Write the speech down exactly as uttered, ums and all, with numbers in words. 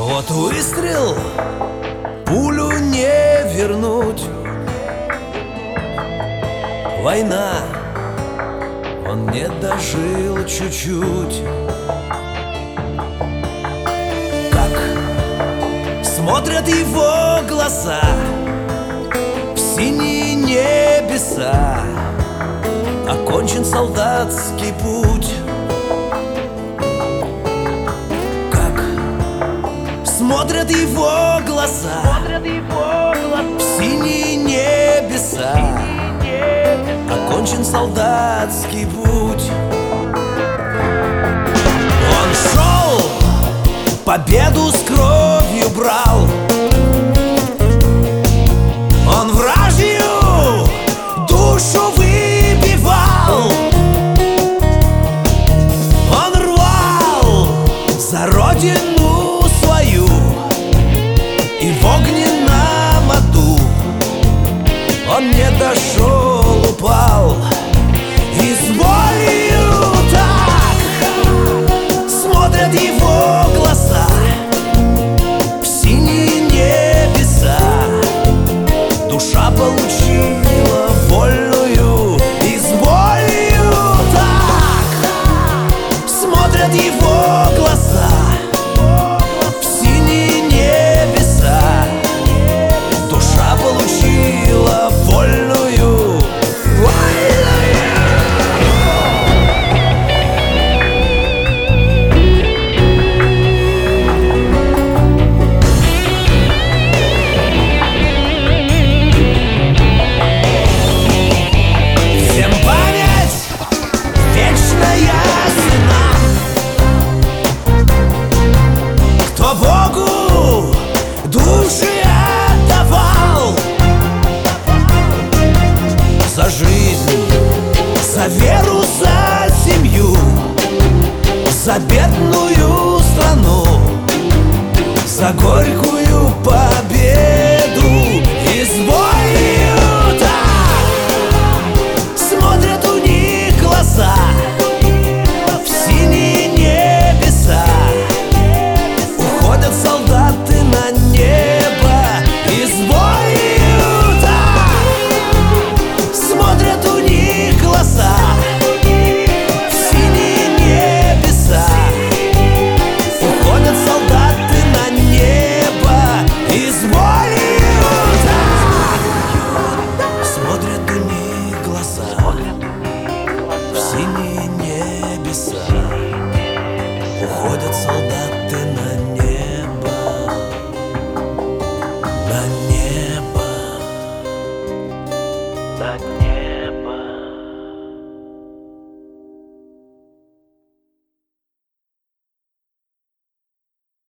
Вот выстрел, пулю не вернуть. Война, он не дожил чуть-чуть. Как смотрят его глаза в синие небеса, окончен солдатский путь. Как смотрят его глаза в синие небеса, окончен солдатский путь. Он шел, победу с кровью брал. Он вражью душу выбивал. Он рвал за родину свою, и в огненном аду он не дошел, упал. И с болью так смотрят его глаза в синие небеса. Душа получила вольную. И с болью так смотрят его глаза в синие небеса. Душа получила вольную. Богу души отдавал за жизнь, за веру, за семью, за бедную страну, за горькую победу. И с болью так смотрят у них глаза в синие небеса. Уходят солдаты на небо. И с болью так смотрят у них глаза в синие небеса. Уходят солдаты на небо. И с болью так смотрят у них глаза в синие небеса. Уходят солдаты на небо. На небо.